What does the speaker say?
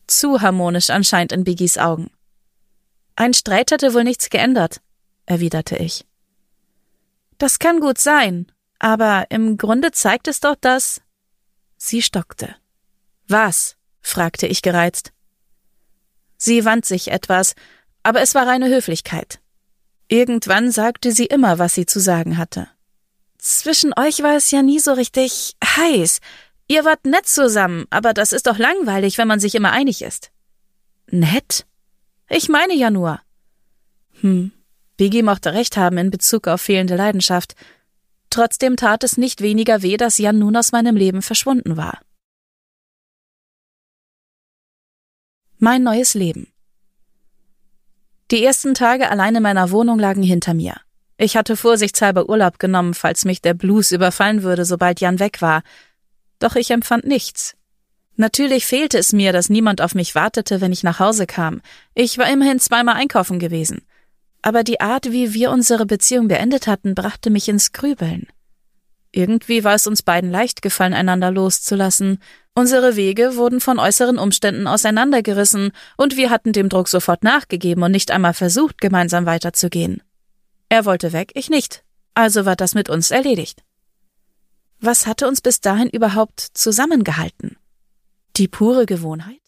Zu harmonisch anscheinend in Biggis Augen. Ein Streit hätte wohl nichts geändert, erwiderte ich. Das kann gut sein, aber im Grunde zeigt es doch, dass... Sie stockte. Was? Fragte ich gereizt. Sie wand sich etwas, aber es war reine Höflichkeit. Irgendwann sagte sie immer, was sie zu sagen hatte. Zwischen euch war es ja nie so richtig heiß. Ihr wart nett zusammen, aber das ist doch langweilig, wenn man sich immer einig ist. Nett? Ich meine ja nur. Biggie mochte recht haben in Bezug auf fehlende Leidenschaft. Trotzdem tat es nicht weniger weh, dass Jan nun aus meinem Leben verschwunden war. Mein neues Leben. Die ersten Tage allein in meiner Wohnung lagen hinter mir. Ich hatte vorsichtshalber Urlaub genommen, falls mich der Blues überfallen würde, sobald Jan weg war. Doch ich empfand nichts. Natürlich fehlte es mir, dass niemand auf mich wartete, wenn ich nach Hause kam. Ich war immerhin 2-mal einkaufen gewesen. Aber die Art, wie wir unsere Beziehung beendet hatten, brachte mich ins Grübeln. Irgendwie war es uns beiden leicht gefallen, einander loszulassen. Unsere Wege wurden von äußeren Umständen auseinandergerissen und wir hatten dem Druck sofort nachgegeben und nicht einmal versucht, gemeinsam weiterzugehen. Er wollte weg, ich nicht. Also war das mit uns erledigt. Was hatte uns bis dahin überhaupt zusammengehalten? Die pure Gewohnheit?